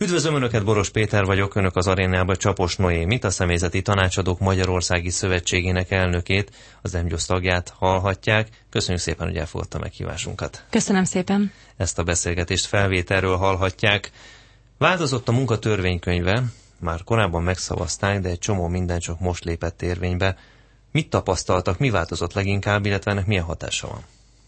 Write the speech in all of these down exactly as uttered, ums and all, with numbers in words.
Üdvözlöm Önöket, Boros Péter vagyok, Önök az arénában Csapos Noémit, a Személyzeti Tanácsadók Magyarországi Szövetségének elnökét, az EMGYOSZ tagját hallhatják. Köszönjük szépen, hogy elfogadta meghívásunkat. Köszönöm szépen. Ezt a beszélgetést felvételről hallhatják. Változott a munkatörvénykönyve, már korábban megszavazták, de egy csomó minden csak most lépett érvénybe. Mit tapasztaltak, mi változott leginkább, illetve ennek milyen hatása van?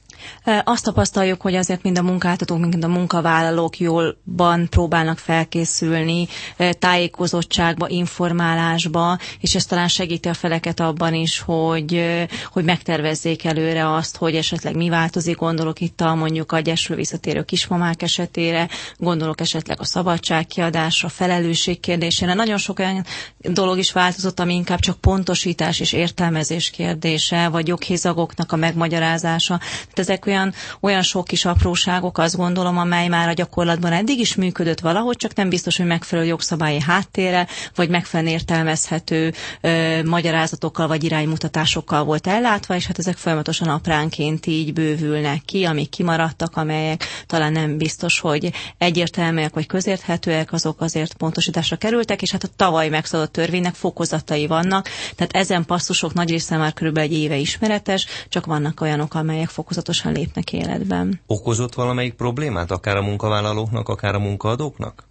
Azt tapasztaljuk, hogy azért mind a munkáltatók, mind a munkavállalók jólban próbálnak felkészülni tájékozottságba, informálásba, és ez talán segíti a feleket abban is, hogy, hogy megtervezzék előre azt, hogy esetleg mi változik. Gondolok itt a mondjuk a gyesről visszatérő kismamák esetére, gondolok esetleg a szabadságkiadásra, felelősség kérdésére. Nagyon sok olyan dolog is változott, ami inkább csak pontosítás és értelmezés kérdése, vagy joghézagoknak a megmagyarázása. Tehát ezek olyan, olyan sok kis apróságok, azt gondolom, amely már a gyakorlatban eddig is működött valahogy, csak nem biztos, hogy megfelelő jogszabályi háttérrel, vagy megfelelően értelmezhető ö, magyarázatokkal, vagy iránymutatásokkal volt ellátva, és hát ezek folyamatosan apránként így bővülnek ki, amik kimaradtak, amelyek talán nem biztos, hogy egyértelműek, vagy közérthetőek, azok azért pontosításra kerültek, és hát a tavaly megszabadult törvénynek fokozatai vannak, tehát ezen passzusok nagy része már körülbelül egy éve ismeretes, csak vannak olyanok, amelyek fokozatosan lépnek életben. Okozott valamelyik problémát, akár a munkavállalóknak, akár a munkaadóknak?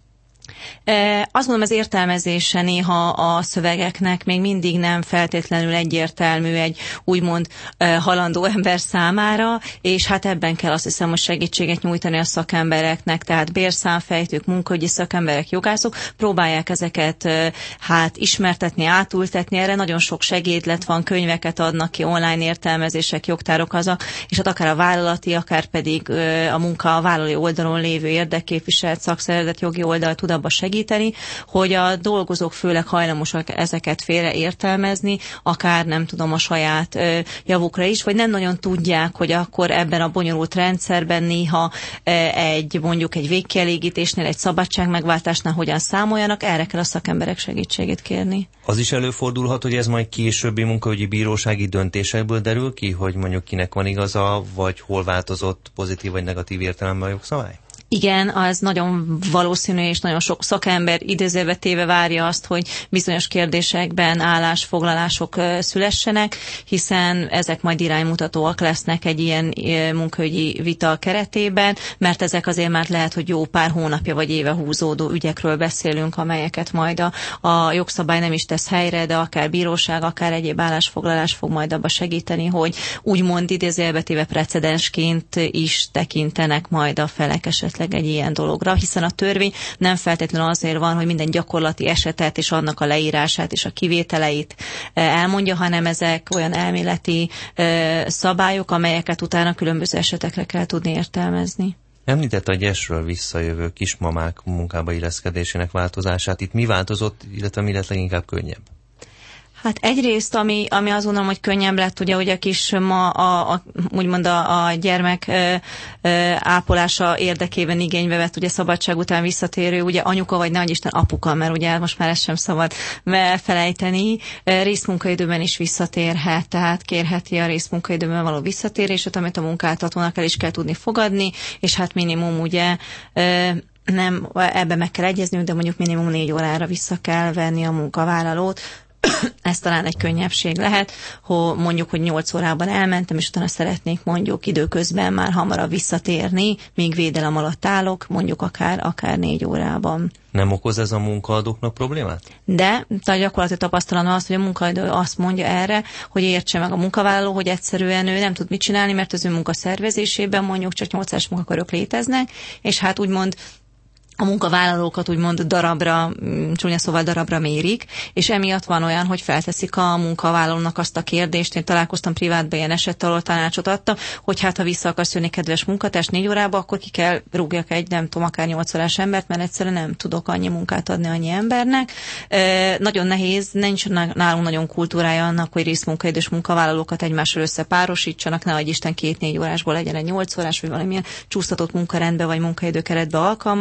E, azt mondom, az értelmezése néha a szövegeknek még mindig nem feltétlenül egyértelmű egy úgymond e, halandó ember számára, és hát ebben kell azt hiszem, hogy segítséget nyújtani a szakembereknek, tehát bérszámfejtők, munkaügyi szakemberek, jogászok próbálják ezeket e, hát ismertetni, átültetni, erre nagyon sok segédlet van, könyveket adnak ki, online értelmezések, jogtárok azok, és hát akár a vállalati, akár pedig e, a munka a vállalói oldalon lévő érdekképviselet, szakszervezet jogi oldal tud abba segíteni, hogy a dolgozók főleg hajlamosak ezeket félreértelmezni, akár nem tudom a saját ö, javukra is, vagy nem nagyon tudják, hogy akkor ebben a bonyolult rendszerben néha ö, egy mondjuk egy végkielégítésnél, egy szabadságmegváltásnál hogyan számoljanak, erre kell a szakemberek segítségét kérni. Az is előfordulhat, hogy ez majd későbbi munkaügyi bírósági döntésekből derül ki, hogy mondjuk kinek van igaza, vagy hol változott pozitív vagy negatív értelemben a jogszabály? Igen, az nagyon valószínű, és nagyon sok szakember idézőbe téve várja azt, hogy bizonyos kérdésekben állásfoglalások szülessenek, hiszen ezek majd iránymutatóak lesznek egy ilyen munkaügyi vita keretében, mert ezek azért már lehet, hogy jó pár hónapja vagy éve húzódó ügyekről beszélünk, amelyeket majd a, a jogszabály nem is tesz helyre, de akár bíróság, akár egyéb állásfoglalás fog majd abba segíteni, hogy úgymond idézőbe téve precedensként is tekintenek majd a felek esetleg egy ilyen dologra, hiszen a törvény nem feltétlenül azért van, hogy minden gyakorlati esetet és annak a leírását és a kivételeit elmondja, hanem ezek olyan elméleti szabályok, amelyeket utána különböző esetekre kell tudni értelmezni. Említette a gyesről visszajövő kismamák munkába illeszkedésének változását. Itt mi változott, illetve mi lett leginkább könnyebb? Hát egyrészt, ami, ami azt gondolom, hogy könnyebb lett, ugye, hogy a kis ma, a, a, úgymond a, a gyermek ö, ö, ápolása érdekében igénybe vett, ugye szabadság után visszatérő, ugye anyuka vagy nagy Isten apuka, mert ugye most már ezt sem szabad felejteni, részmunkaidőben is visszatérhet, tehát kérheti a részmunkaidőben való visszatérését, amit a munkáltatónak el is kell tudni fogadni, és hát minimum ugye ö, nem, ebben meg kell egyezniük, de mondjuk minimum négy órára vissza kell venni a munkavállalót. Ez talán egy könnyebbség lehet, hogy mondjuk, hogy nyolc órában elmentem, és utána szeretnék mondjuk időközben már hamarabb visszatérni, míg védelem alatt állok, mondjuk akár, akár négy órában. Nem okoz ez a munkaadóknak problémát? De a gyakorlati tapasztalat az, hogy a munkaadó azt mondja erre, hogy értse meg a munkavállaló, hogy egyszerűen ő nem tud mit csinálni, mert az ő munkaszervezésében mondjuk csak nyolc órás munkakörök léteznek, és hát úgymond a munkavállalókat úgymond darabra, csúnya szóval darabra mérik, és emiatt van olyan, hogy felteszik a munkavállalónak azt a kérdést, én találkoztam privátban ilyen esettel, ahol tanácsot adtam, hogy hát ha vissza akarsz jönni kedves munkatárs négy órába, akkor ki kell rúgjak egy, nem tudom, akár nyolc órás embert, mert egyszerűen nem tudok annyi munkát adni annyi embernek. E, nagyon nehéz, nincs nálunk nagyon kultúrája annak, hogy részmunkaidős munkavállalókat egymással összepárosítsanak, nehogy Isten két-négy órásból legyen egy nyolc órás, vagy valamilyen csúsztatott munkarendbe vagy munkaidőkeretbe alkalmazzák.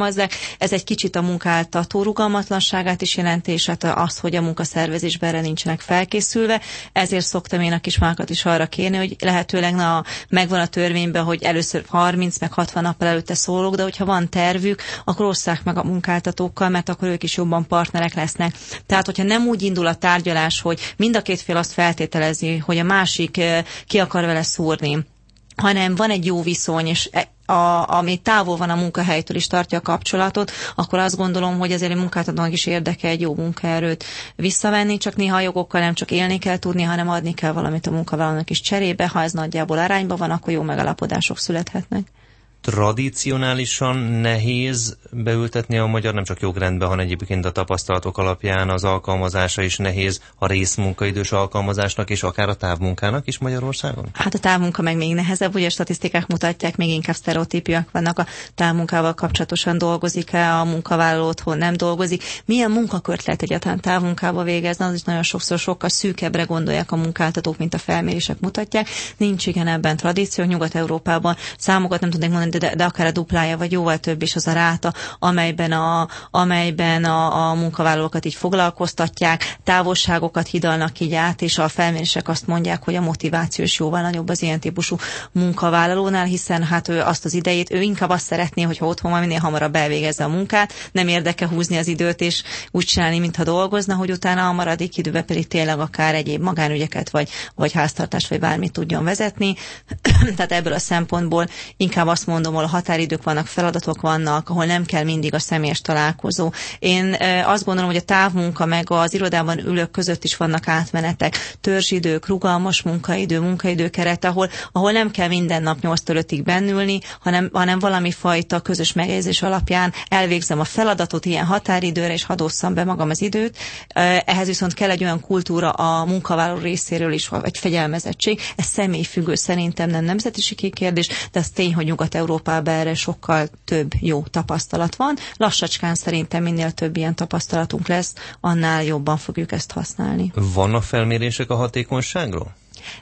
Ez egy kicsit a munkáltató rugalmatlanságát is jelenti, és hát az, hogy a munkaszervezésben erre nincsenek felkészülve. Ezért szoktam én a kismákat is arra kérni, hogy lehetőleg na, megvan a törvényben, hogy először harminc meg hatvan nappal előtte szólok, de hogyha van tervük, akkor osszák meg a munkáltatókkal, mert akkor ők is jobban partnerek lesznek. Tehát, hogyha nem úgy indul a tárgyalás, hogy mind a két fél azt feltételezi, hogy a másik ki akar vele szúrni, hanem van egy jó viszony, és a, ami távol van a munkahelytől is tartja a kapcsolatot, akkor azt gondolom, hogy azért a munkáltatónak is érdeke egy jó munkaerőt visszavenni, csak néha a jogokkal nem csak élni kell tudni, hanem adni kell valamit a munkavállalónak is cserébe. Ha ez nagyjából arányban van, akkor jó megállapodások születhetnek. Tradicionálisan nehéz beültetni a magyar, nem csak jogrendbe, hanem egyébként a tapasztalatok alapján az alkalmazása is nehéz a részmunkaidős alkalmazásnak és akár a távmunkának is Magyarországon? Hát a távmunka meg még nehezebb, ugye a statisztikák mutatják, még inkább sztereotípiák vannak a távmunkával kapcsolatosan, dolgozik-e a munkavállaló, otthon nem dolgozik. Milyen munkakört lehet egyáltalán távmunkába végezni, az is nagyon sokszor sokkal szűkebbre gondolják a munkáltatók, mint a felmérések mutatják. Nincs igen ebben tradíció, Nyugat-Európában számokat nem tudnék mondani, De, de akár a duplája, vagy jóval több is az a ráta, amelyben a, amelyben a, a munkavállalókat így foglalkoztatják, távolságokat hidalnak így át, és a felmérések azt mondják, hogy a motiváció is jóval nagyobb az ilyen típusú munkavállalónál, hiszen hát ő azt az idejét, ő inkább azt szeretné, hogyha otthon van, minél hamarabb elvégezze a munkát, nem érdeke húzni az időt, és úgy csinálni, mintha dolgozna, hogy utána a maradék időben pedig tényleg akár egyéb magánügyeket, vagy, vagy háztartást, vagy bármit tudjon vezetni. Tehát ebből a szempontból inkább azt mondom, ahol határidők vannak, feladatok vannak, ahol nem kell mindig a személyes találkozó. Én azt gondolom, hogy a távmunka meg az irodában ülők között is vannak átmenetek, törzsidők, rugalmas munkaidő, munkaidőkeret, ahol, ahol nem kell minden nap nyolctól ötig bennülni, hanem, hanem valami fajta közös megjegyzés alapján elvégzem a feladatot ilyen határidőre, és hadd osszam be magam az időt. Ehhez viszont kell egy olyan kultúra a munkavállaló részéről is, vagy fegyelmezettség. Ez személyfüggő, szerintem nem nemzetiségi kérdés, de az tény, hogy Nyugat-Európában erre sokkal több jó tapasztalat van. Lassacskán szerintem minél több ilyen tapasztalatunk lesz, annál jobban fogjuk ezt használni. Vannak felmérések a hatékonyságról?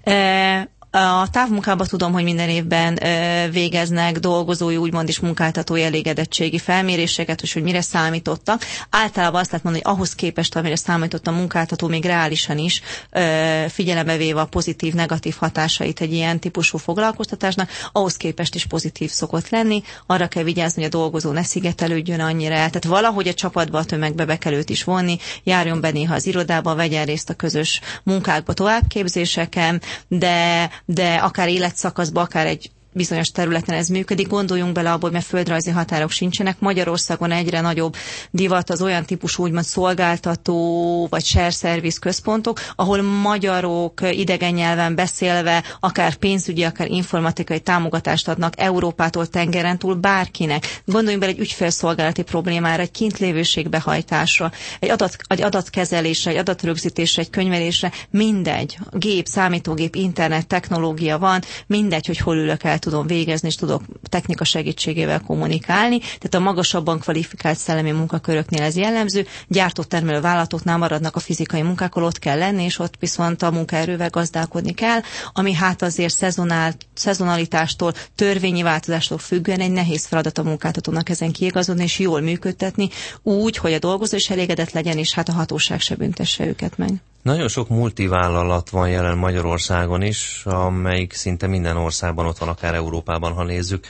E- A távmunkában tudom, hogy minden évben ö, végeznek dolgozói, úgymond is munkáltatói elégedettségi felméréseket, és hogy mire számítottak. Általában azt lehet mondani, hogy ahhoz képest, amire számított a munkáltató, még reálisan is ö, figyelembe véve a pozitív, negatív hatásait egy ilyen típusú foglalkoztatásnak, ahhoz képest is pozitív szokott lenni. Arra kell vigyázni, hogy a dolgozó ne szigetelődjön annyira el. Tehát valahogy a csapatba, a tömegbe be kell őt is vonni, járjon be néha az irodába, vegyen részt a közös munkákba, továbbképzéseken, de de akár életszakaszban, akár egy bizonyos területen ez működik. Gondoljunk bele abból, mert földrajzi határok sincsenek. Magyarországon egyre nagyobb divat az olyan típusú úgymond szolgáltató vagy share service központok, ahol magyarok idegen nyelven beszélve, akár pénzügyi, akár informatikai támogatást adnak Európától tengeren túl bárkinek. Gondoljunk bele egy ügyfélszolgálati problémára, egy kintlévőség behajtásra, egy, adat, egy adatkezelésre, egy adatrögzítésre, egy könyvelésre, mindegy. Gép, számítógép, internet, technológia van, mindegy, hogy hol ülök el tudom végezni, és tudok technika segítségével kommunikálni. Tehát a magasabban kvalifikált szellemi munkaköröknél ez jellemző. Gyártótermelő vállalatoknál maradnak a fizikai munkák, ott kell lenni, és ott viszont a munkaerővel gazdálkodni kell, ami hát azért szezonál, szezonalitástól, törvényi változástól függően egy nehéz feladat a munkáltatónak ezen kiigazodni, és jól működtetni, úgy, hogy a dolgozó is elégedett legyen, és hát a hatóság se büntesse őket meg. Nagyon sok multivállalat van jelen Magyarországon is, amelyik szinte minden országban ott van, akár Európában, ha nézzük.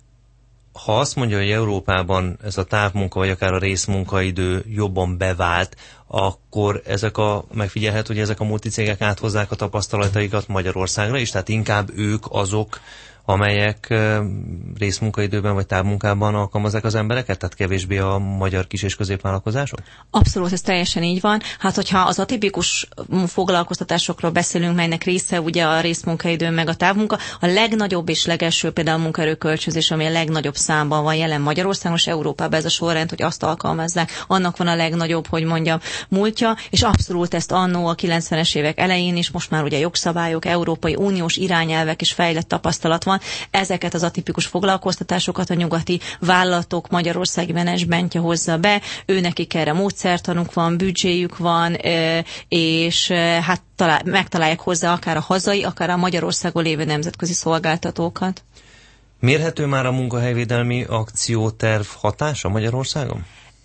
Ha azt mondja, hogy Európában ez a távmunka, vagy akár a részmunkaidő jobban bevált, akkor ezek a, megfigyelhető, hogy ezek a multicégek áthozzák a tapasztalataikat Magyarországra is, tehát inkább ők azok, amelyek részmunkaidőben vagy távmunkában alkalmazzák az embereket, tehát kevésbé a magyar kis- és középvállalkozások? Abszolút, ez teljesen így van. Hát, hogyha az atipikus foglalkoztatásokról beszélünk, melynek része ugye a részmunkaidő meg a távmunka, a legnagyobb és legelső például a munkaerőkölcsönzés, ami a legnagyobb számban van jelen Magyarországon, és Európában ez a sorrend, hogy azt alkalmazzák, annak van a legnagyobb, hogy mondjam, múltja, és abszolút ezt annó a kilencvenes évek elején is, most már ugye jogszabályok, Európai Uniós irányelvek és fejlett tapasztalat van. Ezeket az atipikus foglalkoztatásokat a nyugati vállalatok magyarországi menedzsmentje hozza be, őnekik erre módszertanuk van, büdzséjük van, és hát megtalálják hozzá akár a hazai, akár a Magyarországon lévő nemzetközi szolgáltatókat. Mérhető már a munkahelyvédelmi akcióterv hatása Magyarországon?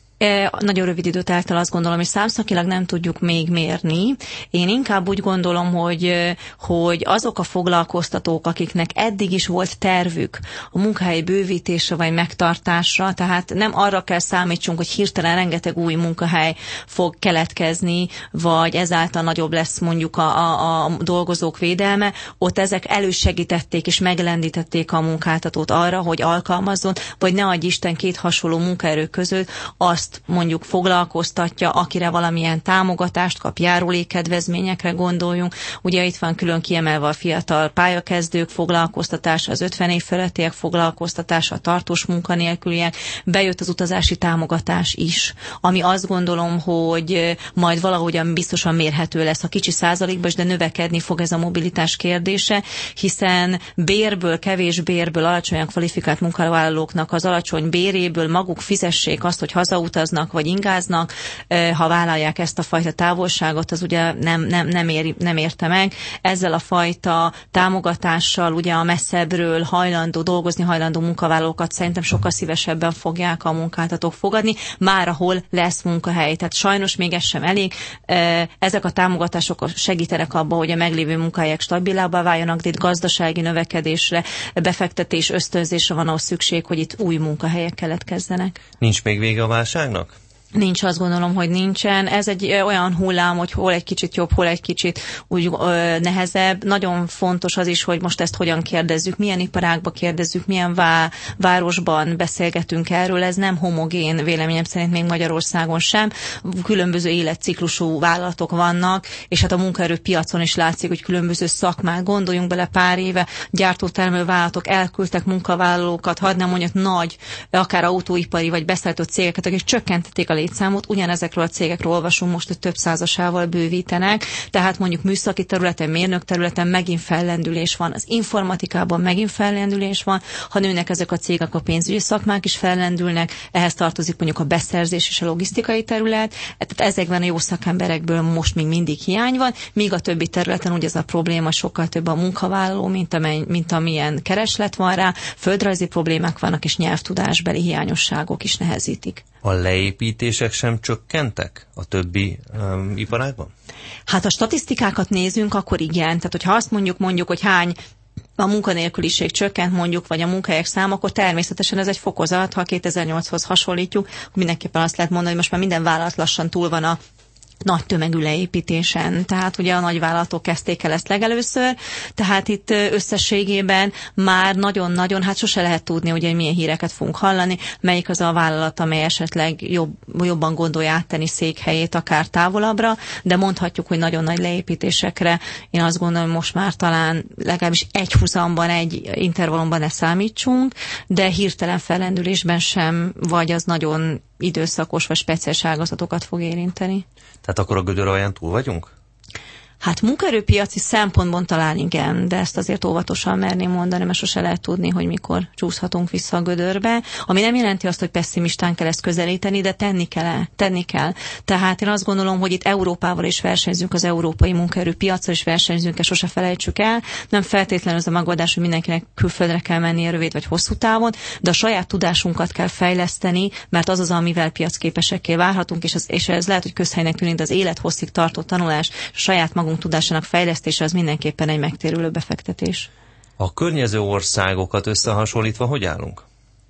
Nagyon rövid időt eltel, azt gondolom, és számszakilag nem tudjuk még mérni. Én inkább úgy gondolom, hogy, hogy azok a foglalkoztatók, akiknek eddig is volt tervük a munkahely bővítése vagy megtartásra, tehát nem arra kell számítsunk, hogy hirtelen rengeteg új munkahely fog keletkezni, vagy ezáltal nagyobb lesz mondjuk a, a, a dolgozók védelme, ott ezek elősegítették és meglendítették a munkáltatót arra, hogy alkalmazzon, vagy ne adj Isten két hasonló munkaerő között azt mondjuk foglalkoztatja, akire valamilyen támogatást kap, járulékkedvezményekre gondoljunk. Ugye itt van külön kiemelve a fiatal pályakezdők foglalkoztatása, az ötven év felettiek foglalkoztatása, a tartós munkanélküliek, bejött az utazási támogatás is, ami azt gondolom, hogy majd valahogyan biztosan mérhető lesz a kicsi százalékban is, de növekedni fog ez a mobilitás kérdése, hiszen bérből, kevés bérből, alacsonyan kvalifikált munkavállalóknak az alacsony béréből maguk fizessék azt, hogy hazautaznak, vagy ingáznak, ha vállalják ezt a fajta távolságot, az ugye nem, nem, nem, ér, nem érte meg. Ezzel a fajta támogatással ugye a messzebbről hajlandó, dolgozni hajlandó munkavállalókat szerintem sokkal szívesebben fogják a munkáltatók fogadni, már ahol lesz munkahely. Tehát sajnos még ez sem elég. Ezek a támogatások segítenek abban, hogy a meglévő munkahelyek stabilabbá váljanak, de itt gazdasági növekedésre, befektetés, ösztönzésre van ahhoz szükség, hogy itt új munkahelyek keletkezzenek. Nincs még vége a válságnak? Nincs, azt gondolom, hogy nincsen. Ez egy olyan hullám, hogy hol egy kicsit jobb, hol egy kicsit úgy ö, nehezebb. Nagyon fontos az is, hogy most ezt hogyan kérdezzük, milyen iparágba kérdezzük, milyen vá- városban beszélgetünk erről. Ez nem homogén, véleményem szerint még Magyarországon sem. Különböző életciklusú vállalatok vannak, és hát a munkaerőpiacon is látszik, hogy különböző szakmák. Gondoljunk bele, pár éve gyártótermelő vállalatok elküldtek munkavállalókat, hadd nem mondjak nagy, akár autóipari vagy beszállító cégeket, akik csökkentették a létszámot, ugyanezekről a cégekről olvasunk most, hogy több százasával bővítenek, tehát mondjuk műszaki területen, mérnök területen megint fellendülés van, az informatikában megint fellendülés van, ha nőnek ezek a cégek, a pénzügyi szakmák is fellendülnek, ehhez tartozik mondjuk a beszerzés és a logisztikai terület, tehát ezekben a jó szakemberekből most még mindig hiány van, míg a többi területen ugye ez a probléma, sokkal több a munkavállaló, mint, amely, mint amilyen kereslet van rá, földrajzi problémák vannak, és nyelvtudásbeli hiányosságok is nehezítik. A leépítések sem csökkentek a többi um, iparágban? Hát a statisztikákat nézünk, akkor igen. Tehát, hogyha azt mondjuk, mondjuk, hogy hány a munkanélküliség csökkent mondjuk, vagy a munkahelyek száma, akkor természetesen ez egy fokozat, ha kétezer-nyolchoz hasonlítjuk, mindenképpen azt lehet mondani, hogy most már minden vállalat lassan túl van a nagy tömegű leépítésen. Tehát ugye a nagyvállalatok kezdték el ezt legelőször, tehát itt összességében már nagyon-nagyon, hát sose lehet tudni, hogy milyen híreket fogunk hallani, melyik az a vállalat, amely esetleg jobb, jobban gondolja áttenni székhelyét akár távolabbra, de mondhatjuk, hogy nagyon nagy leépítésekre én azt gondolom, hogy most már talán legalábbis egy húzamban, egy intervallumban ne számítsunk, de hirtelen fellendülésben sem, vagy az nagyon időszakos vagy speciális ágazatokat fog érinteni. Tehát akkor a gödör alján túl vagyunk? Hát munkaerőpiaci szempontból talán igen, de ezt azért óvatosan merném mondani, mert sose lehet tudni, hogy mikor csúszhatunk vissza a gödörbe, ami nem jelenti azt, hogy pessimistán kell ezt közelíteni, de tenni kell, tenni kell. Tehát én azt gondolom, hogy itt Európával is versenyzünk, az európai munkaerőpiacra is versenyzünk, és sose felejtsük el. Nem feltétlenül az a megoldás, hogy mindenkinek külföldre kell mennie rövid vagy hosszú távon, de a saját tudásunkat kell fejleszteni, mert az az, amivel piacképesekké válhatunk, és, az, és ez lehet, hogy közhelynek tűnik, de az élethosszig tartó tanulás, saját magunk tudásának fejlesztése az mindenképpen egy megtérülő befektetés. A környező országokat összehasonlítva hogy állunk?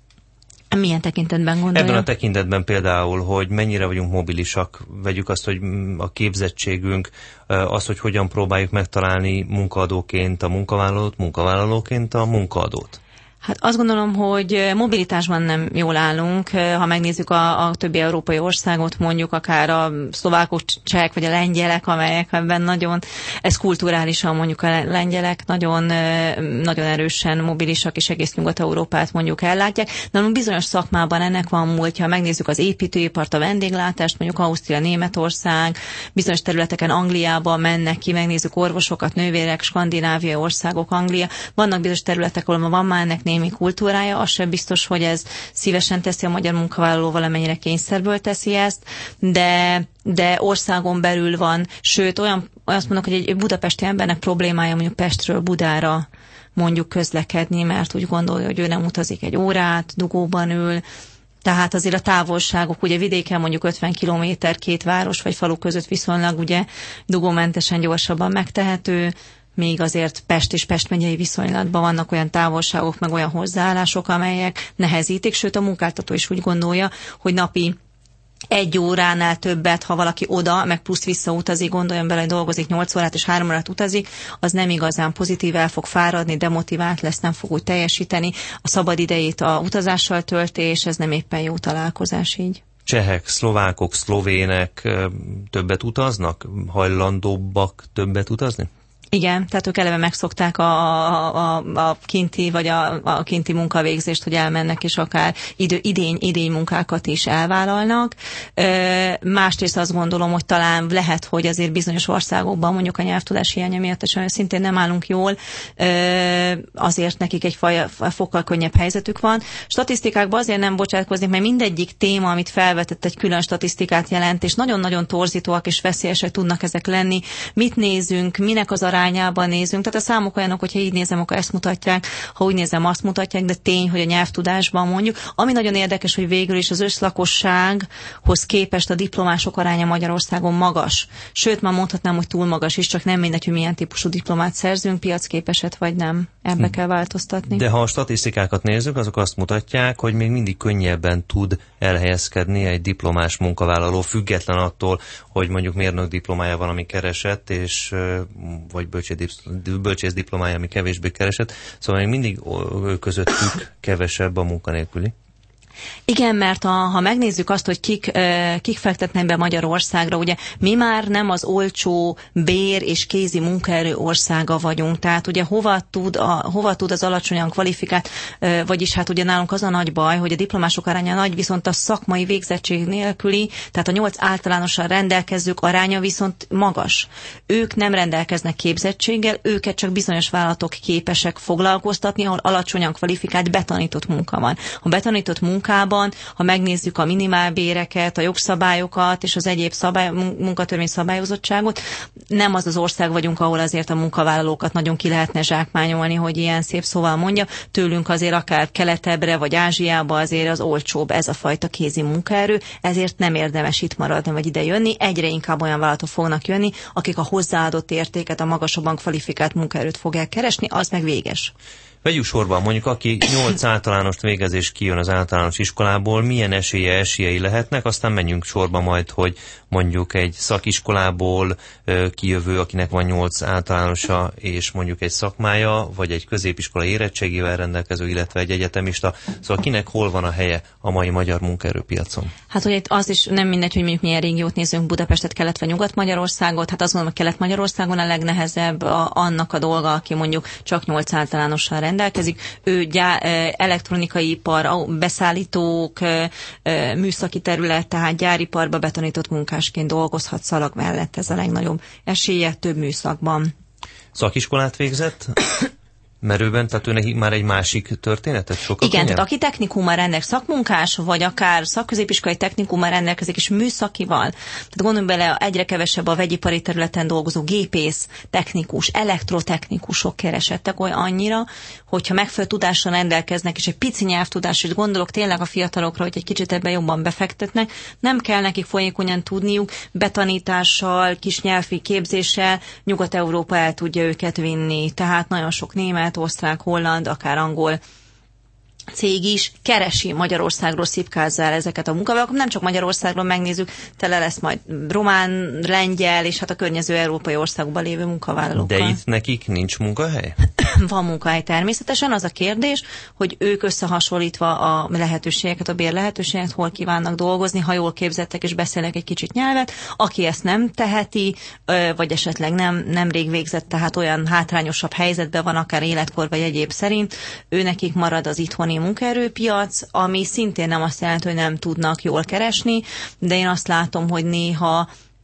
Milyen tekintetben gondolja? Ebben a tekintetben például, hogy mennyire vagyunk mobilisak, vegyük azt, hogy a képzettségünk, az, hogy hogyan próbáljuk megtalálni munkaadóként a munkavállalót, munkavállalóként a munkaadót. Hát azt gondolom, hogy mobilitásban nem jól állunk. Ha megnézzük a, a többi európai országot, mondjuk akár a szlovákok, csehek vagy a lengyelek, amelyek ebben nagyon, ez kulturálisan mondjuk a lengyelek nagyon, nagyon erősen mobilisak, és egész Nyugat-Európát mondjuk ellátják. De bizonyos szakmában ennek van múltja. Ha megnézzük az építőipart, a vendéglátást, mondjuk Ausztria, Németország, bizonyos területeken Angliába mennek ki, megnézzük orvosokat, nővérek, skandináviai országok, Anglia. Vannak bizonyos területek, ahol van már ennek némi kultúrája, az sem biztos, hogy ez szívesen teszi a magyar munkavállaló, valamennyire kényszerből teszi ezt, de, de országon belül van, sőt, olyan, azt mondok, hogy egy budapesti embernek problémája mondjuk Pestről Budára mondjuk közlekedni, mert úgy gondolja, hogy ő nem utazik egy órát, dugóban ül. Tehát azért a távolságok, ugye vidéken mondjuk ötven kilométer két város vagy falu között viszonylag ugye dugómentesen gyorsabban megtehető, még azért Pest és Pest megyei viszonylatban vannak olyan távolságok, meg olyan hozzáállások, amelyek nehezítik, sőt a munkáltató is úgy gondolja, hogy napi egy óránál többet, ha valaki oda, meg plusz visszautazik, gondoljon bele, hogy dolgozik nyolc órát és három órát utazik, az nem igazán pozitív, el fog fáradni, demotivált lesz, nem fog úgy teljesíteni. A szabad idejét a utazással tölti, és ez nem éppen jó találkozás így. Csehek, szlovákok, szlovének többet utaznak? Hajlandóbbak többet utazni? Igen, tehát ők eleve megszokták a, a, a kinti, vagy a, a kinti munkavégzést, hogy elmennek, és akár idő, idény, idény munkákat is elvállalnak. E, másrészt azt gondolom, hogy talán lehet, hogy azért bizonyos országokban, mondjuk a nyelvtudás hiánya miatt, és szintén nem állunk jól, e, azért nekik egy faj, fokkal könnyebb helyzetük van. Statisztikákban azért nem bocsátkoznék, mert mindegyik téma, amit felvetett, egy külön statisztikát jelent, és nagyon-nagyon torzítóak és veszélyesek tudnak ezek lenni. Mit nézünk, minek az arányában nézünk. Tehát a számok olyanok, hogyha így nézem, akkor ezt mutatják, ha úgy nézem, azt mutatják, de tény, hogy a nyelvtudásban mondjuk. Ami nagyon érdekes, hogy végül is az összlakossághoz képest a diplomások aránya Magyarországon magas. Sőt, már mondhatnám, hogy túl magas is, csak nem mindegy, hogy milyen típusú diplomát szerzünk, piacképeset vagy nem. Ebbe kell változtatni. De ha a statisztikákat nézzük, azok azt mutatják, hogy még mindig könnyebben tud elhelyezkedni egy diplomás munkavállaló, független attól, hogy mondjuk mérnök diplomája van, ami keresett, és vagy bölcsész diplomája, ami kevésbé keresett. Szóval még mindig közöttük kevesebb a munkanélküli. Igen, mert a, ha megnézzük azt, hogy kik, kik fektetnek be Magyarországra, ugye mi már nem az olcsó bér és kézi munkaerő országa vagyunk, tehát ugye hova tud, a, hova tud az alacsonyan kvalifikált, vagyis hát ugye nálunk az a nagy baj, hogy a diplomások aránya nagy, viszont a szakmai végzettség nélküli, tehát a nyolc általánosan rendelkezők aránya viszont magas. Ők nem rendelkeznek képzettséggel, őket csak bizonyos vállalatok képesek foglalkoztatni, ahol alacsonyan kvalifikált, betanított munka van. A betanított munka ha megnézzük a minimálbéreket, a jogszabályokat és az egyéb szabály, munkatörvény szabályozottságot, nem az az ország vagyunk, ahol azért a munkavállalókat nagyon ki lehetne zsákmányolni, hogy ilyen szép szóval mondja. Tőlünk azért akár keletebbre vagy Ázsiába azért az olcsóbb ez a fajta kézi munkaerő, ezért nem érdemes itt maradni vagy ide jönni. Egyre inkább olyan vállalatok fognak jönni, akik a hozzáadott értéket, a magasabban kvalifikált munkaerőt fogják keresni, az meg véges. Vegyük sorban, mondjuk aki nyolc általánost végez és kijön az általános iskolából, milyen esélye, esélyei lehetnek, aztán menjünk sorba majd, hogy mondjuk egy szakiskolából ö, kijövő, akinek van nyolc általánosa és mondjuk egy szakmája, vagy egy középiskola érettségével rendelkező, illetve egy egyetemista, szóval kinek hol van a helye a mai magyar munkaerőpiacon? Hát, hogy az is nem mindegy, hogy mondjuk milyen régiót nézünk, Budapestet, Kelet vagy Nyugat-Magyarországot, hát azt mondom, hogy Kelet-Magyarországon a legnehezebb a, annak a dolga, aki mondjuk csak nyolc általánossal rendelkezik. Ő gyá, elektronikai ipar, beszállítók, műszaki terület, tehát gyáriparba betanított munkásként dolgozhat szalag mellett. Ez a legnagyobb esélye több műszakban. Szakiskolát végzett? Merőben, tehát ő neki már egy másik történetet sokkal Igen, tehát aki technikummal rendelkezik, szakmunkás, vagy akár szakközépiskolai technikummal rendelkezik, és műszakival, tehát gondolj bele, egyre kevesebb a vegyipari területen dolgozó gépész, technikus, elektrotechnikusok keresettek olyan annyira, hogyha megfelelő tudással rendelkeznek, és egy pici nyelvtudás, és gondolok tényleg a fiatalokra, hogy egy kicsit ebben jobban befektetnek, nem kell nekik folyékonyan tudniuk, betanítással, kis nyelvi képzéssel Nyugat-Európa el tudja őket vinni, tehát nagyon sok német, osztrák, holland, akár angol cég is keresi Magyarországról, szipkázzál ezeket a munkavállalókat. Nem csak Magyarországról megnézzük, tele lesz majd román, lengyel, és hát a környező európai országokban lévő munkavállalókkal. De itt nekik nincs munkahely? Van munkahely természetesen. Az a kérdés, hogy ők összehasonlítva a lehetőségeket, a bérlehetőségeket, hol kívánnak dolgozni, ha jól képzettek és beszélnek egy kicsit nyelvet. Aki ezt nem teheti, vagy esetleg nem, nemrég végzett, tehát olyan hátrányosabb helyzetben van, akár életkor vagy egyéb szerint, ő nekik marad az itthoni munkaerőpiac, ami szintén nem azt jelenti, hogy nem tudnak jól keresni, de én azt látom, hogy néha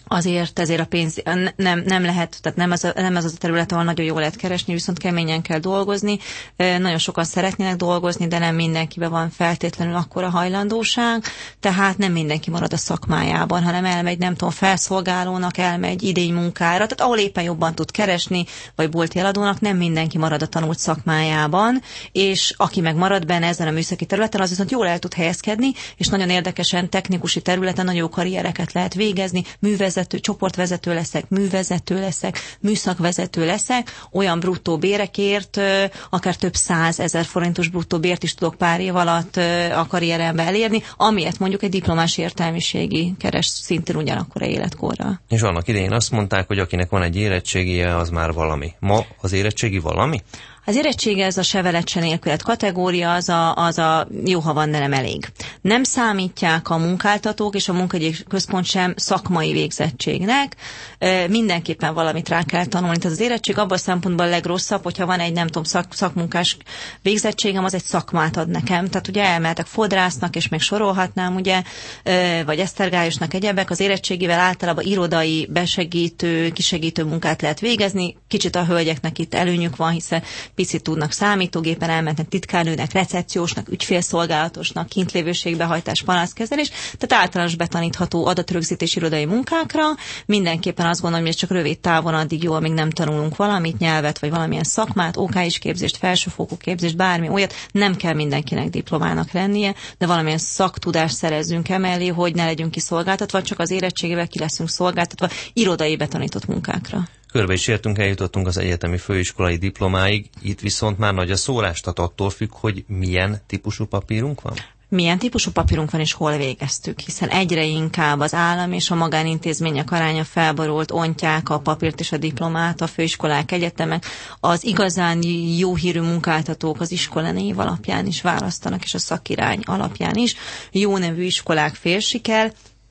azért ezért a pénz nem, nem lehet, tehát nem az, a, nem az a terület, ahol nagyon jól lehet keresni, viszont keményen kell dolgozni. Nagyon sokan szeretnének dolgozni, de nem mindenkiben van feltétlenül akkora hajlandóság, tehát nem mindenki marad a szakmájában, hanem elmegy, nem tudom, felszolgálónak, elmegy idénymunkára, tehát ahol éppen jobban tud keresni, vagy bolti eladónak, nem mindenki marad a tanult szakmájában, és aki meg marad benne ezen a műszaki területen, az viszont jól el tud helyezkedni, és nagyon érdekesen technikusi területen nagyon jó karriereket lehet végezni, művezető, csoportvezető leszek, művezető leszek, műszakvezető leszek, olyan bruttó bérekért, akár több százezer forintos bruttó bért is tudok pár év alatt a karrierembe elérni, amiért mondjuk egy diplomás értelmiségi keres szintén ugyanakkora életkorra. És annak idején azt mondták, hogy akinek van egy érettségie, az már valami. Ma az érettségi valami? Az érettsége, ez a se veled se nélkület kategória, az a, az a jó, ha van, de nem elég. Nem számítják a munkáltatók és a munkahogyi központ sem szakmai végzettségnek. Mindenképpen valamit rá kell tanulni. Tehát az érettség abban a szempontból a legrosszabb, hogyha van egy, nem tudom, szak, szakmunkás végzettségem, az egy szakmát ad nekem. Tehát ugye elmehetek fodrásznak, és még sorolhatnám, ugye, vagy esztergályosnak egyebek. Az érettségével általában irodai, besegítő, kisegítő munkát lehet végezni. Kicsit a hölgyeknek itt előnyük van, hiszen picit tudnak számítógépen, elmennek titkárnőnek, recepciósnak, ügyfélszolgálatosnak, kintlévőségbehajtás, panaszkezelés, tehát általános betanítható adatrögzítés irodai munkákra. Mindenképpen azt gondolom, hogy ez csak rövid távon addig jó, amíg nem tanulunk valamit, nyelvet, vagy valamilyen szakmát, ó ká is képzést, felsőfokú képzést, bármi olyat, nem kell mindenkinek diplomának lennie, de valamilyen szaktudást szerezzünk emellé, hogy ne legyünk kiszolgáltatva, csak az érettségével ki leszünk szolgáltatva irodai betanított munkákra. Körbe is értünk, eljutottunk az egyetemi főiskolai diplomáig, itt viszont már nagy a szórás, tehát attól függ, hogy milyen típusú papírunk van? Milyen típusú papírunk van és hol végeztük, hiszen egyre inkább az állam és a magánintézmények aránya felborult, ontják a papírt és a diplomát, a főiskolák, egyetemek. Az igazán jó hírű munkáltatók az iskolanév alapján is választanak, és a szakirány alapján is. Jó nevű iskolák félsiker,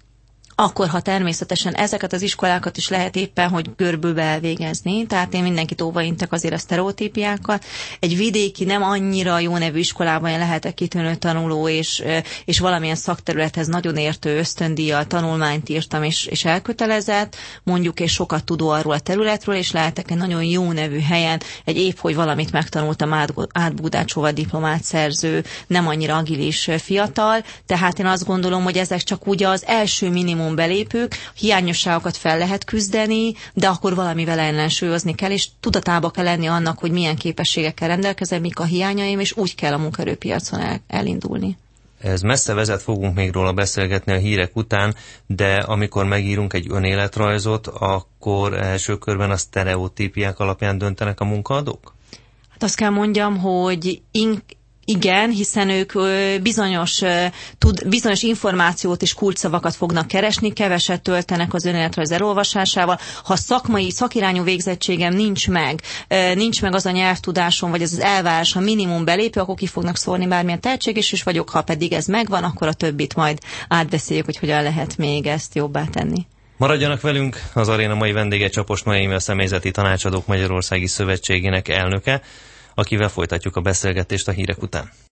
akkor, ha természetesen ezeket az iskolákat is lehet éppen, hogy görbülbe elvégezni, tehát én mindenkit óvaintek azért a sztereotípiákkal. Egy vidéki, nem annyira jó nevű iskolában én lehetek kitűnő tanuló, és, és valamilyen szakterülethez nagyon értő ösztöndíjjal tanulmányt írtam, és, és elkötelezett, mondjuk, és sokat tudó arról a területről, és lehetek egy nagyon jó nevű helyen, egy épp, hogy valamit megtanultam át, átbúdácsolva diplomát szerző, nem annyira agilis fiatal, tehát én azt gondolom, hogy ezek csak ugye az első minimum belépők, hiányosságokat fel lehet küzdeni, de akkor valamivel ellensúlyozni kell, és tudatába kell lenni annak, hogy milyen képességekkel rendelkezem, mik a hiányaim, és úgy kell a munkaerőpiacon el, elindulni. Ez messze vezet, fogunk még róla beszélgetni a hírek után, de amikor megírunk egy önéletrajzot, akkor első körben a sztereotípiák alapján döntenek a munkaadók? Hát azt kell mondjam, hogy ink igen, hiszen ők bizonyos, tud, bizonyos információt és kulcsszavakat fognak keresni, keveset töltenek az önéletrajz elolvasásával. Ha szakmai, szakirányú végzettségem nincs meg, nincs meg az a nyelvtudásom, vagy az az elvárás, a minimum belépő, akkor ki fognak szórni bármilyen tehetséges is vagyok, ha pedig ez megvan, akkor a többit majd átbeszéljük, hogy hogyan lehet még ezt jobbá tenni. Maradjanak velünk, az aréna mai vendége Csapos Noémi, a Személyzeti Tanácsadók Magyarországi Szövetségének elnöke, akivel folytatjuk a beszélgetést a hírek után.